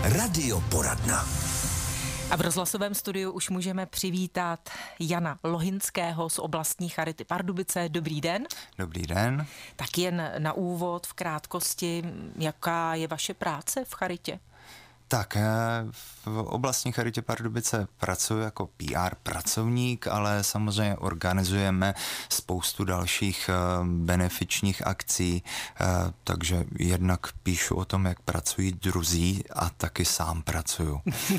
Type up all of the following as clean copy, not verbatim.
Radioporadna. A v rozhlasovém studiu už můžeme přivítat Jana Lohinského z oblastní charity Pardubice. Dobrý den. Dobrý den. Tak jen na úvod v krátkosti, jaká je vaše práce v charitě? Tak, v oblastní charitě Pardubice pracuji jako PR pracovník, ale samozřejmě organizujeme spoustu dalších benefičních akcí, takže jednak píšu o tom, jak pracují druzí a taky sám pracuju.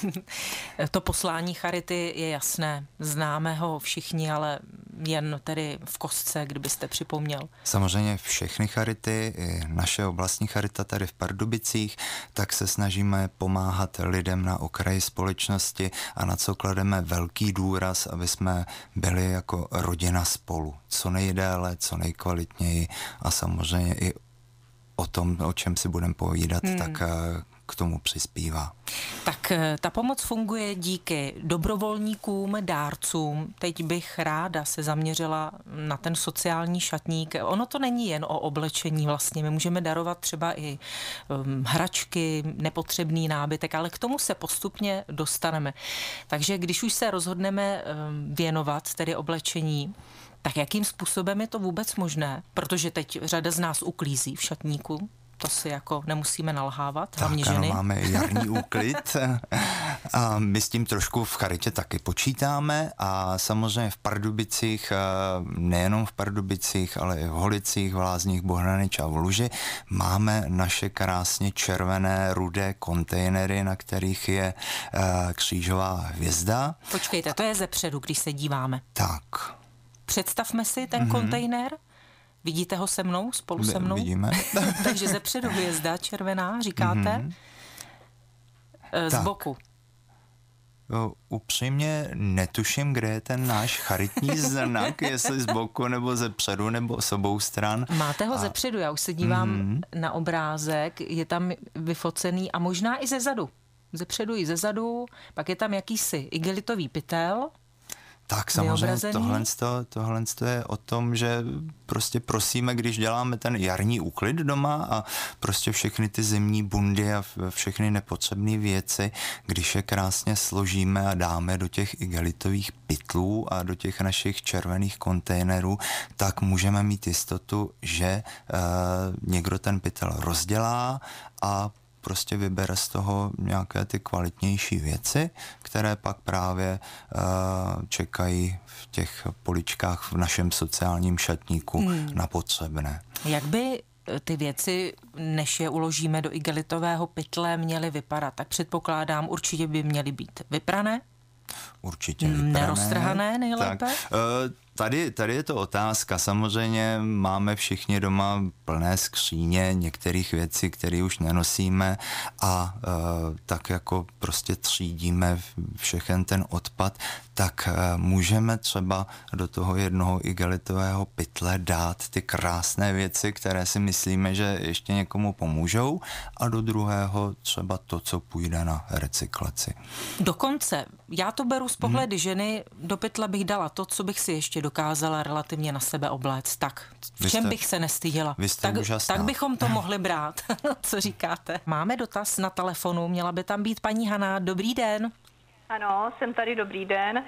To poslání charity je jasné, známe ho všichni, ale jen tedy v kostce, kdybyste připomněl. Samozřejmě všechny charity, i naše oblastní charita tady v Pardubicích, tak se snažíme pomáhat lidem na okraji společnosti a na co klademe velký důraz, aby jsme byli jako rodina spolu. Co nejdéle, co nejkvalitněji a samozřejmě i o tom, o čem si budeme povídat, tak k tomu přispívá. Tak ta pomoc funguje díky dobrovolníkům, dárcům. Teď bych ráda se zaměřila na ten sociální šatník. Ono to není jen o oblečení vlastně. My můžeme darovat třeba i hračky, nepotřebný nábytek, ale k tomu se postupně dostaneme. Takže když už se rozhodneme věnovat tedy oblečení, tak jakým způsobem je to vůbec možné? Protože teď řada z nás uklízí v šatníku. To si jako nemusíme nalhávat, hlavně ženy. Ano, máme jarní úklid a my s tím trošku v charitě taky počítáme a samozřejmě v Pardubicích, nejenom v Pardubicích, ale i v Holicích, v Lázních, Bohranič a v Luži máme naše krásně červené, rudé kontejnery, na kterých je křížová hvězda. Počkejte, to je zepředu, když se díváme. Tak. Představme si ten kontejner. Vidíte ho se mnou, spolu se mnou? Vidíme. Takže zepředu hvězda červená, říkáte? Z boku. Upřímně netuším, kde je ten náš charitní znak, jestli z boku nebo zepředu nebo s obou stran. Máte ho zepředu, já už se dívám na obrázek, je tam vyfocený a možná i zezadu. Zepředu i zezadu, pak je tam jakýsi igelitový pytel. Tak samozřejmě tohle je o tom, že prostě prosíme, když děláme ten jarní úklid doma a prostě všechny ty zimní bundy a všechny nepotřebné věci, když je krásně složíme a dáme do těch igelitových pytlů a do těch našich červených kontejnerů, tak můžeme mít jistotu, že někdo ten pytel rozdělá a prostě vybere z toho nějaké ty kvalitnější věci, které pak právě čekají v těch poličkách v našem sociálním šatníku na potřebné. Jak by ty věci, než je uložíme do igelitového pytle, měly vypadat? Tak předpokládám, určitě by měly být vyprané? Určitě vyprané. Neroztrhané nejlépe? Tak, Tady je to otázka. Samozřejmě máme všichni doma plné skříně některých věcí, které už nenosíme a tak jako prostě třídíme všechen ten odpad, tak můžeme třeba do toho jednoho igelitového pytle dát ty krásné věci, které si myslíme, že ještě někomu pomůžou a do druhého třeba to, co půjde na recyklaci. Dokonce, já to beru z pohledy ženy, do pytle bych dala to, co bych si ještě dokázala relativně na sebe obléct. Tak, v čem bych se nestyděla? Tak bychom to mohli brát. Co říkáte? Máme dotaz na telefonu, měla by tam být paní Hana. Dobrý den. Ano, jsem tady, dobrý den.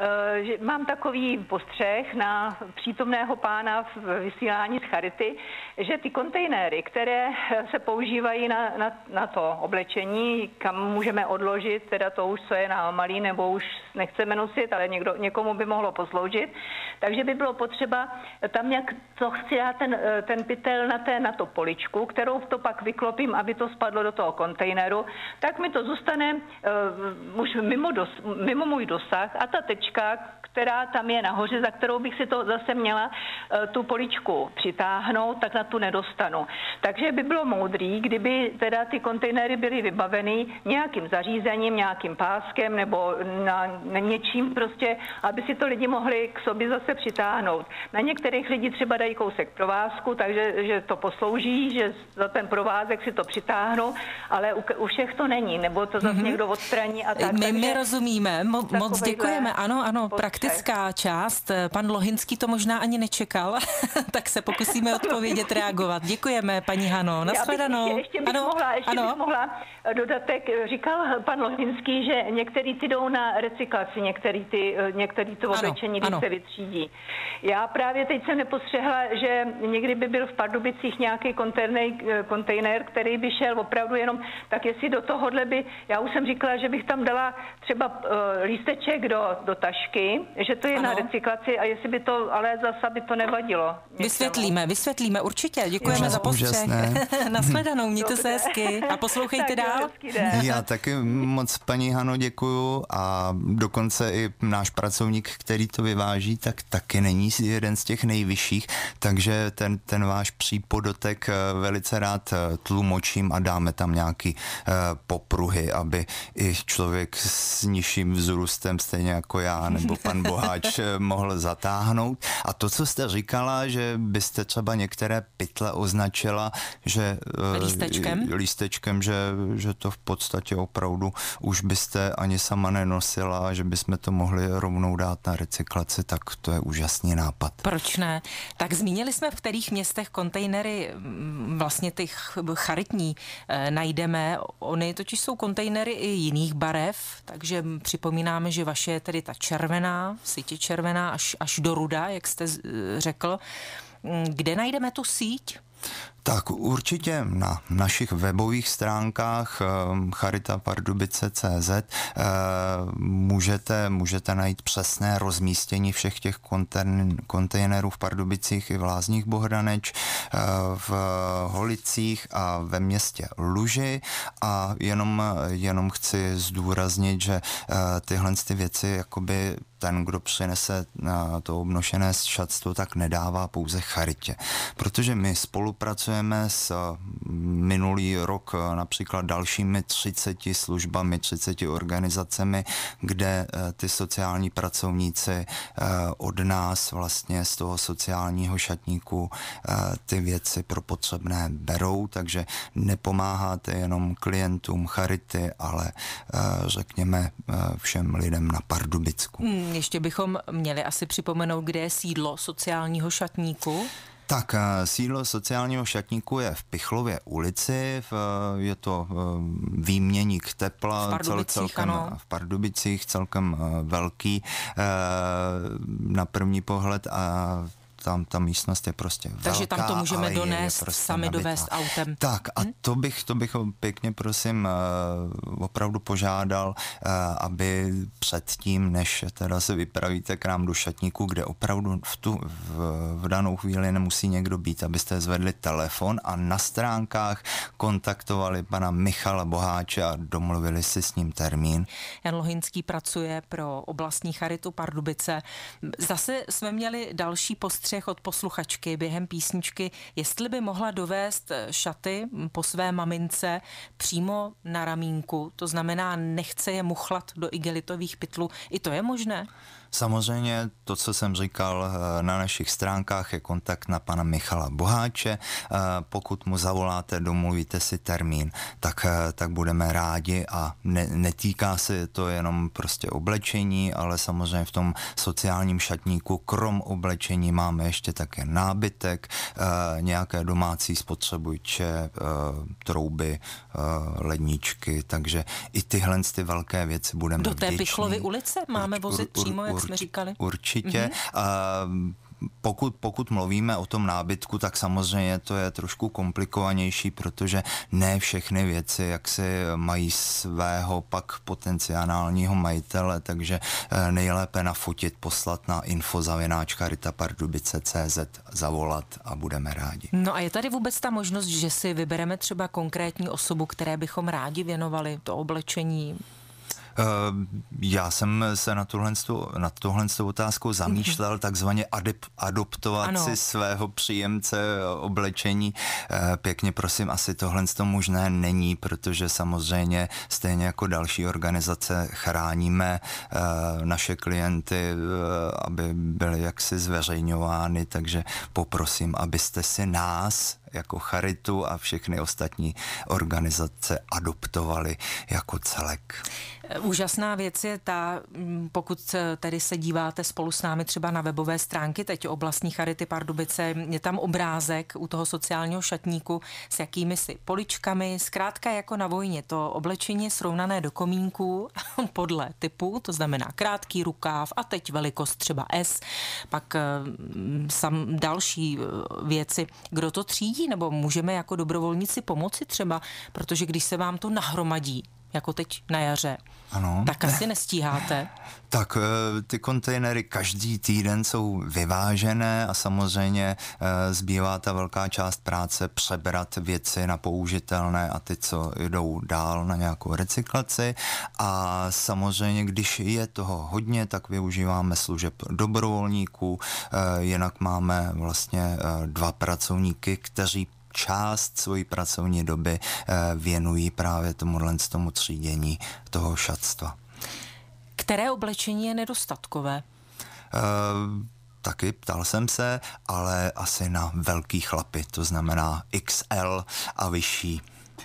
Mám takový postřeh na přítomného pána v vysílání z charity, že ty kontejnery, které se používají na to oblečení, kam můžeme odložit, teda to už, co je nám malý, nebo už nechceme nosit, ale někomu by mohlo posloužit, takže by bylo potřeba tam nějak, co chci dát ten pytel na to poličku, kterou to pak vyklopím, aby to spadlo do toho kontejneru, tak mi to zůstane už mimo můj dosah a ta tečka, která tam je nahoře, za kterou bych si to zase měla tu poličku přitáhnout, tak na tu nedostanu. Takže by bylo moudrý, kdyby teda ty kontejnery byly vybaveny nějakým zařízením, nějakým páskem nebo na něčím prostě, aby si to lidi mohli k sobě zase přitáhnout. Na některých lidí třeba dají kousek provázku, takže že to poslouží, že za ten provázek si to přitáhnou, ale u všech to není, nebo to zase někdo odstraní a tak. My rozumíme, moc děkujeme, ano, prakticky. praktická část. Pan Lohinský to možná ani nečekal, tak se pokusíme odpovědět, reagovat. Děkujeme, paní Hano. Nashledanou. Ještě bych mohla dodatek. Říkal pan Lohinský, že některý ty jdou na recyklaci, některý to oblečení, když se vytřídí. Já právě teď jsem nepostřehla, že někdy by byl v Pardubicích nějaký kontejner, který by šel opravdu jenom, tak jestli do tohohle by, já už jsem říkala, že bych tam dala třeba lísteček do tašky, že to je na recyklaci a jestli by to, ale zasa by to nevadilo. Vysvětlíme určitě. Děkujeme za postřeh. Nashledanou, mějte se hezky a poslouchejte dál. Já taky moc, paní Hano, děkuju a dokonce i náš pracovník, který to vyváží, tak taky není jeden z těch nejvyšších, takže ten váš přípodotek velice rád tlumočím a dáme tam nějaký popruhy, aby i člověk s nižším vzrůstem, stejně jako já, nebo pan Boháč, mohl zatáhnout. A to, co jste říkala, že byste třeba některé pytle označila, že lístečkem, že to v podstatě opravdu už byste ani sama nenosila, že bychom to mohli rovnou dát na recyklaci, tak to je úžasný nápad. Proč ne? Tak zmínili jsme, v kterých městech kontejnery vlastně těch charitní najdeme. Ony totiž jsou kontejnery i jiných barev, takže připomínáme, že vaše je tedy ta červená, sítě červená až do ruda, jak jste řekl. Kde najdeme tu síť? Tak určitě na našich webových stránkách charitapardubice.cz můžete najít přesné rozmístění všech těch kontejnerů v Pardubicích i v Lázních Bohdaneč, v Holicích a ve městě Luži a jenom chci zdůraznit, že tyhle věci jakoby ten, kdo přinese to obnošené šatstvo, tak nedává pouze charitě. Protože my spolupracujeme s minulý rok například dalšími 30 službami, 30 organizacemi, kde ty sociální pracovníci od nás vlastně z toho sociálního šatníku ty věci pro potřebné berou, takže nepomáháte jenom klientům charity, ale řekněme všem lidem na Pardubicku. Ještě bychom měli asi připomenout, kde je sídlo sociálního šatníku. Tak sídlo sociálního šatníku je v Pichlově ulici, je to výměník tepla, v Pardubicích celkem velký na první pohled a tam ta místnost je prostě velká. Takže tam to můžeme donést, prostě sami dovést autem. Tak a to bych pěkně prosím opravdu požádal, aby předtím, než teda se vypravíte k nám do šatníku, kde opravdu v danou chvíli nemusí někdo být, abyste zvedli telefon a na stránkách kontaktovali pana Michala Boháče a domluvili si s ním termín. Jan Lohinský pracuje pro oblastní charitu Pardubice. Zase jsme měli další postřeh od posluchačky během písničky, jestli by mohla dovést šaty po své mamince přímo na ramínku, to znamená nechce je muchlat do igelitových pytlů. I to je možné? Samozřejmě to, co jsem říkal, na našich stránkách je kontakt na pana Michala Boháče. Pokud mu zavoláte, domluvíte si termín, tak budeme rádi a netýká se to jenom prostě oblečení, ale samozřejmě v tom sociálním šatníku krom oblečení máme ještě také nábytek, nějaké domácí spotřebuče, trouby, ledničky, takže i tyhle ty velké věci budeme do té vděční. Pichlovy ulice máme vozit přímo, jak jsme říkali? Určitě. Pokud mluvíme o tom nábytku, tak samozřejmě to je trošku komplikovanější, protože ne všechny věci, jak si mají svého pak potenciálního majitele, takže nejlépe nafotit, poslat na info@charitapardubice.cz, zavolat a budeme rádi. No a je tady vůbec ta možnost, že si vybereme třeba konkrétní osobu, které bychom rádi věnovali to oblečení? Já jsem se na tuhle otázku zamýšlel, takzvaně adoptovat si svého příjemce oblečení. Pěkně prosím, asi tohle možné není, protože samozřejmě stejně jako další organizace chráníme naše klienty, aby byly jaksi zveřejňovány, takže poprosím, abyste si nás jako charitu a všechny ostatní organizace adoptovali jako celek. Úžasná věc je ta, pokud tedy se díváte spolu s námi třeba na webové stránky teď oblastní Charity Pardubice, je tam obrázek u toho sociálního šatníku s jakými si poličkami, zkrátka jako na vojně. To oblečení je srovnané do komínku podle typu, to znamená krátký rukáv a teď velikost třeba S, pak další věci. Kdo to třídí, nebo můžeme jako dobrovolníci pomoci třeba, protože když se vám to nahromadí, jako teď na jaře, ano, tak asi nestíháte. Tak ty kontejnery každý týden jsou vyvážené a samozřejmě zbývá ta velká část práce přebrat věci na použitelné a ty, co jdou dál na nějakou recyklaci. A samozřejmě, když je toho hodně, tak využíváme služeb dobrovolníků, jinak máme vlastně 2 pracovníky, kteří část svojí pracovní doby věnují právě tomu třídění toho šatstva. Které oblečení je nedostatkové? Taky ptal jsem se, ale asi na velký chlapy, to znamená XL a vyšší.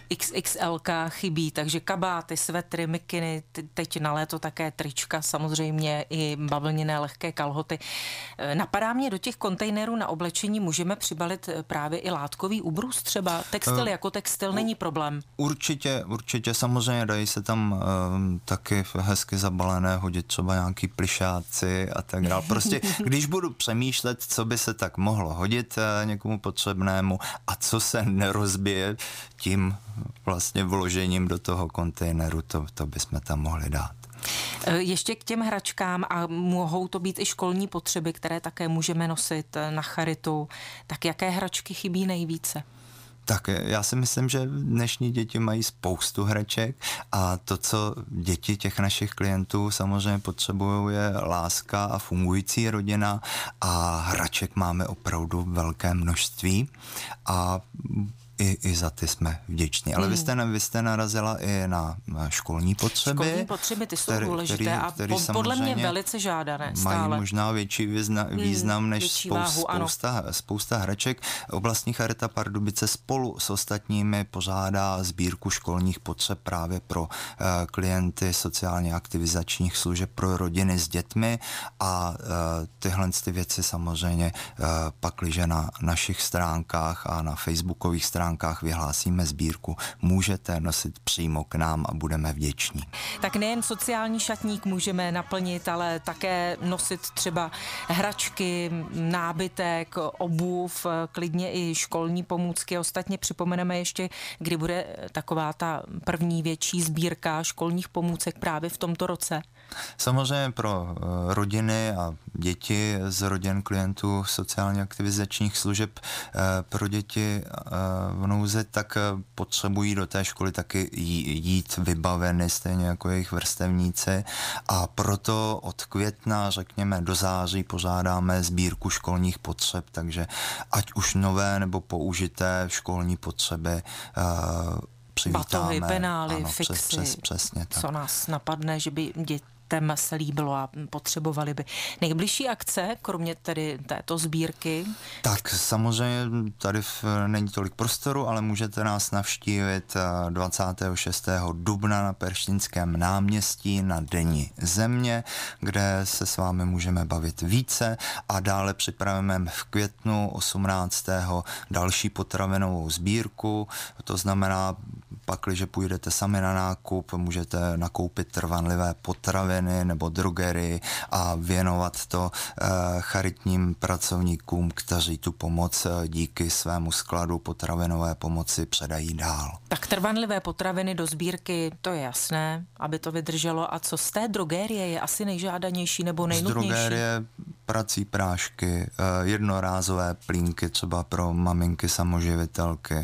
XXL chybí, takže kabáty, svetry, mikiny, teď na léto také trička, samozřejmě i bavlněné lehké kalhoty. Napadá mě, do těch kontejnerů na oblečení můžeme přibalit právě i látkový ubrus třeba? Textil jako textil není problém. Určitě, samozřejmě dají se tam taky hezky zabalené hodit třeba nějaký plišáci a tak dále. Prostě, když budu přemýšlet, co by se tak mohlo hodit někomu potřebnému a co se nerozbije tím vlastně vložením do toho kontejneru, to bychom tam mohli dát. Ještě k těm hračkám, a mohou to být i školní potřeby, které také můžeme nosit na charitu, tak jaké hračky chybí nejvíce? Tak já si myslím, že dnešní děti mají spoustu hraček a to, co děti těch našich klientů samozřejmě potřebují, je láska a fungující rodina a hraček máme opravdu velké množství a i za ty jsme vděční. Ale vy jste narazila i na školní potřeby. Školní potřeby, ty jsou důležité a podle mě velice žádané stále. Mají možná větší význam než spousta hraček. Oblastní Charita Pardubice spolu s ostatními pořádá sbírku školních potřeb právě pro klienty sociálně aktivizačních služeb pro rodiny s dětmi a tyhle věci samozřejmě pakliže na našich stránkách a na facebookových stránkách vyhlásíme sbírku, můžete nosit přímo k nám a budeme vděční. Tak nejen sociální šatník můžeme naplnit, ale také nosit třeba hračky, nábytek, obuv, klidně i školní pomůcky. Ostatně připomeneme ještě, kdy bude taková ta první větší sbírka školních pomůcek právě v tomto roce. Samozřejmě pro rodiny a děti z rodin klientů sociálně aktivizačních služeb pro děti v nouzi, tak potřebují do té školy taky jít vybaveny, stejně jako jejich vrstevníci a proto od května, řekněme, do září pořádáme sbírku školních potřeb, takže ať už nové nebo použité školní potřeby přivítáme. Batohy, penály, ano, fixy, přesně tak. Co nás napadne, že by dětem se líbilo a potřebovali by. Nejbližší akce, kromě tedy této sbírky? Tak samozřejmě tady není tolik prostoru, ale můžete nás navštívit 26. dubna na Perštinském náměstí na Dni země, kde se s vámi můžeme bavit více a dále připravíme v květnu 18. další potravinovou sbírku, to znamená, pakliže půjdete sami na nákup, můžete nakoupit trvanlivé potraviny nebo drogery a věnovat to charitním pracovníkům, kteří tu pomoc díky svému skladu potravinové pomoci předají dál. Tak trvanlivé potraviny do sbírky, to je jasné, aby to vydrželo. A co z té drogerie je asi nejžádanější nebo nejnutnější? Z drogerie prací prášky, jednorázové plínky třeba pro maminky samoživitelky,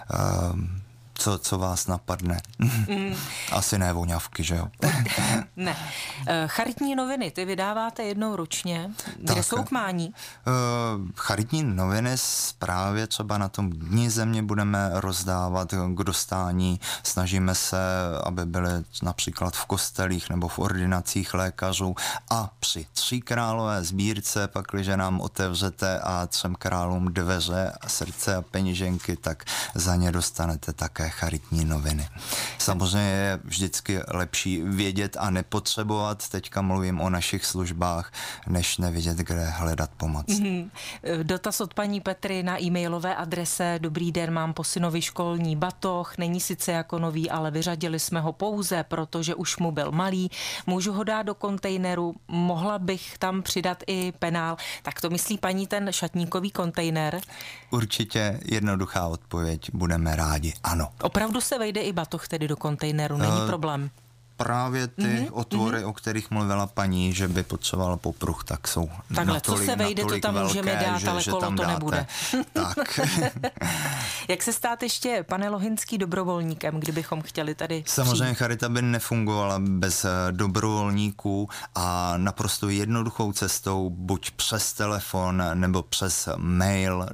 co vás napadne? Asi ne voňavky, že jo? Ne. Charitní noviny, ty vydáváte jednou ročně. Kde jsou k mání? Charitní noviny právě třeba na tom Dni země budeme rozdávat k dostání. Snažíme se, aby byly například v kostelích nebo v ordinacích lékařů a při Tříkrálové sbírce, pakliže nám otevřete a 3 králům dveře, srdce a peněženky, tak za ně dostanete také charitní noviny. Samozřejmě je vždycky lepší vědět a nepotřebovat, teďka mluvím o našich službách, než nevědět, kde hledat pomoc. Dotaz od paní Petry na e-mailové adrese: Dobrý den, mám po synovi školní batoh, není sice jako nový, ale vyřadili jsme ho pouze, protože už mu byl malý. Můžu ho dát do kontejneru, mohla bych tam přidat i penál. Tak to myslí paní ten šatníkový kontejner? Určitě jednoduchá odpověď, budeme rádi, ano. Opravdu se vejde i batoh tedy do kontejneru, není problém? Právě ty otvory, o kterých mluvila paní, že by potřeboval popruh, tak jsou takhle, co se vejde, to tam můžeme dát, ale kolo to nebude. Tak. Jak se stát ještě, pane Lohinský, dobrovolníkem, kdybychom chtěli tady Samozřejmě Charita by nefungovala bez dobrovolníků a naprosto jednoduchou cestou, buď přes telefon nebo přes mail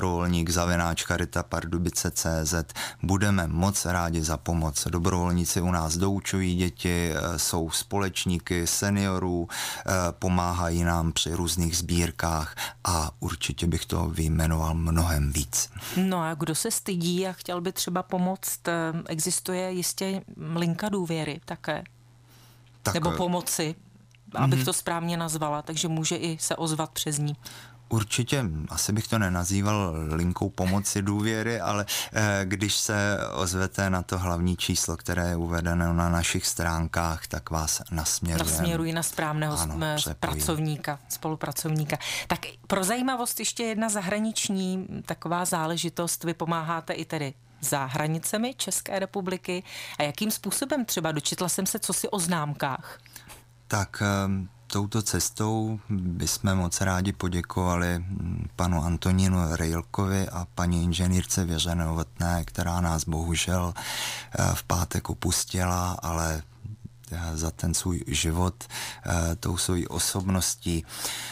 dobrovolník@charitapardubice.cz, budeme moc rádi za pomoc. Dobrovolníci u nás doučují děti, jsou společníky seniorů, pomáhají nám při různých sbírkách a určitě bych to vyjmenoval mnohem víc. No a kdo se stydí a chtěl by třeba pomoct, existuje jistě linka důvěry také. Tak, nebo pomoci, abych to správně nazvala, takže může i se ozvat přes ní. Určitě, asi bych to nenazýval linkou pomoci důvěry, ale když se ozvete na to hlavní číslo, které je uvedeno na našich stránkách, tak vás nasměrují na správného pracovníka, spolupracovníka. Tak pro zajímavost ještě jedna zahraniční taková záležitost. Vy pomáháte i tedy za hranicemi České republiky. A jakým způsobem třeba? Dočetla jsem se cosi o známkách. Tak touto cestou bychom moc rádi poděkovali panu Antonínu Rejlkovi a paní inženýrce Věře Novotné, která nás bohužel v pátek opustila, ale za ten svůj život, tou svojí osobností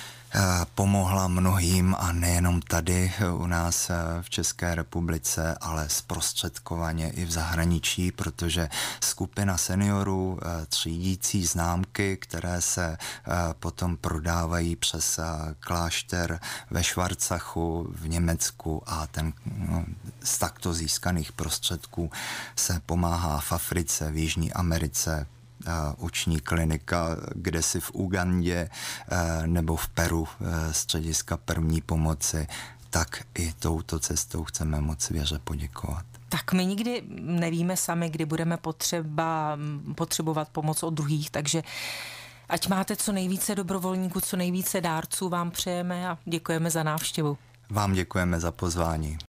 pomohla mnohým a nejenom tady u nás v České republice, ale zprostředkovaně i v zahraničí, protože skupina seniorů třídící známky, které se potom prodávají přes klášter ve Schwarzachu v Německu a z takto získaných prostředků se pomáhá v Africe, v Jižní Americe, oční klinika kdesi v Ugandě nebo v Peru, střediska první pomoci, tak i touto cestou chceme moc Věře poděkovat. Tak my nikdy nevíme sami, kdy budeme potřebovat pomoc od druhých, takže ať máte co nejvíce dobrovolníků, co nejvíce dárců vám přejeme a děkujeme za návštěvu. Vám děkujeme za pozvání.